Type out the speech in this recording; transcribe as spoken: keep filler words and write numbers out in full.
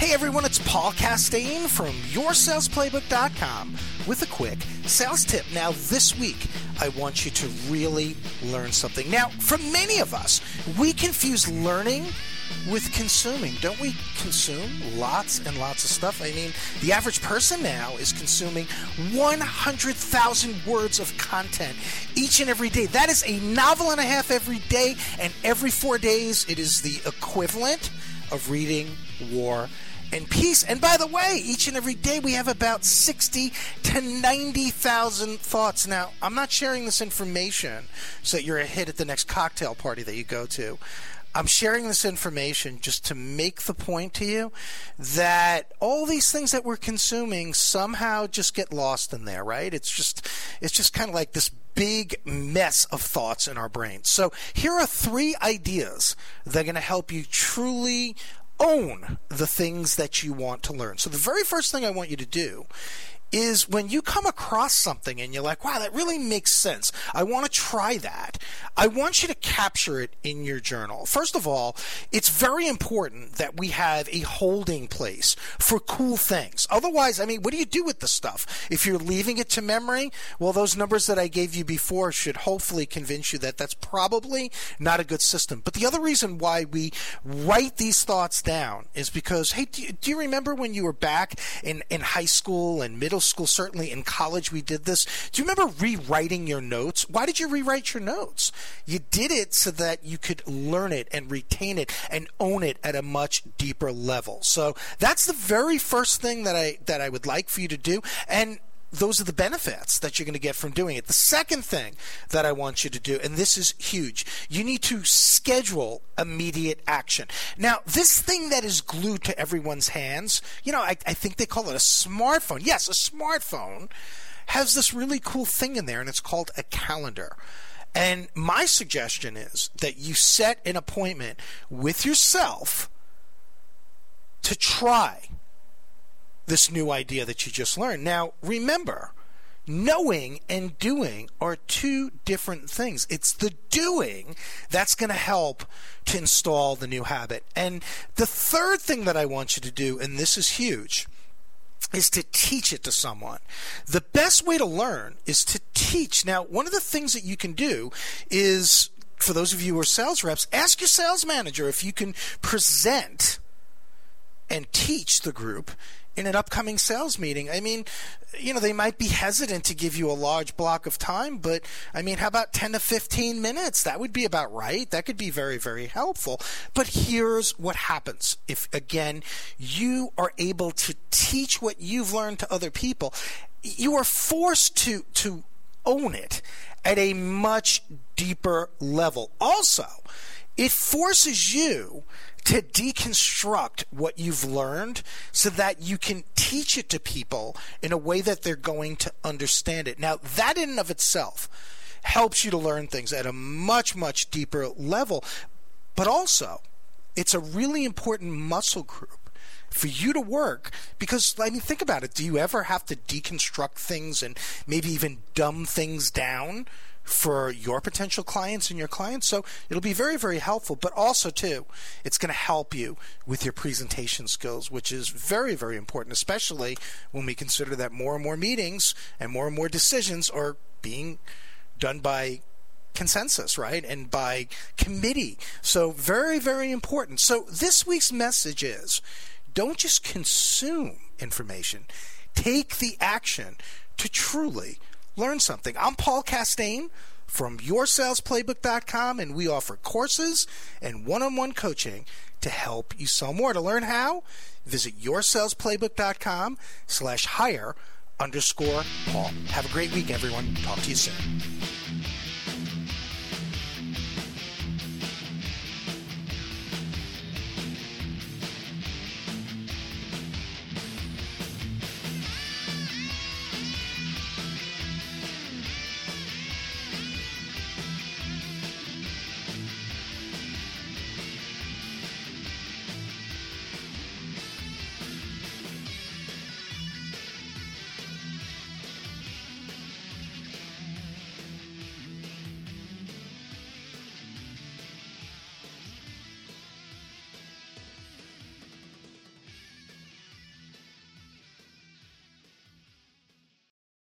Hey everyone, it's Paul Castaigne from your sales playbook dot com with a quick sales tip. Now this week, I want you to really learn something. Now, for many of us, we confuse learning with consuming. Don't we consume lots and lots of stuff? I mean, the average person now is consuming one hundred thousand words of content each and every day. That is a novel and a half every day, and every four days it is the equivalent of reading War and Peace. And by the way, each and every day we have about sixty to ninety thousand thoughts. Now, I'm not sharing this information so that you're a hit at the next cocktail party that you go to. I'm sharing this information just to make the point to you that all these things that we're consuming somehow just get lost in there, right? It's just it's just kind of like this big mess of thoughts in our brains. So here are three ideas that are going to help you truly own the things that you want to learn. So the very first thing I want you to do is when you come across something and you're like, wow, that really makes sense, I want to try that, I want you to capture it in your journal. First of all, it's very important that we have a holding place for cool things. Otherwise, I mean, what do you do with the stuff? If you're leaving it to memory, well, those numbers that I gave you before should hopefully convince you that that's probably not a good system. But the other reason why we write these thoughts down is because, hey, do you, do you remember when you were back in, in high school and middle school, certainly in college we did this? Do you remember rewriting your notes? Why did you rewrite your notes? You did it so that you could learn it and retain it and own it at a much deeper level. So that's the very first thing that I that I would like for you to do, and those are the benefits that you're going to get from doing it. The second thing that I want you to do, and this is huge, you need to schedule immediate action. Now, this thing that is glued to everyone's hands, you know, I, I think they call it a smartphone. Yes, a smartphone has this really cool thing in there, and it's called a calendar. And my suggestion is that you set an appointment with yourself to try this new idea that you just learned. Now, remember, knowing and doing are two different things. It's the doing that's going to help to install the new habit. And the third thing that I want you to do, and this is huge, is to teach it to someone. The best way to learn is to teach. Now, one of the things that you can do is, for those of you who are sales reps, ask your sales manager if you can present and teach the group in an upcoming sales meeting. I mean, you know, they might be hesitant to give you a large block of time, but I mean, how about ten to fifteen minutes? That would be about right. That could be very, very helpful. But here's what happens if, again, you are able to teach what you've learned to other people. You are forced to, to own it at a much deeper level. Also, it forces you to deconstruct what you've learned so that you can teach it to people in a way that they're going to understand it. Now, that in and of itself helps you to learn things at a much, much deeper level. But also, it's a really important muscle group for you to work, because, I mean, think about it. Do you ever have to deconstruct things and maybe even dumb things down for your potential clients and your clients? So it'll be very, very helpful. But also, too, it's going to help you with your presentation skills, which is very, very important, especially when we consider that more and more meetings and more and more decisions are being done by consensus, right? And by committee. So very, very important. So this week's message is, don't just consume information. Take the action to truly learn something. I'm Paul Castaigne from your sales playbook dot com, and we offer courses and one-on-one coaching to help you sell more. To learn how, visit your sales playbook dot com slash hire underscore Paul. Have a great week, everyone. Talk to you soon.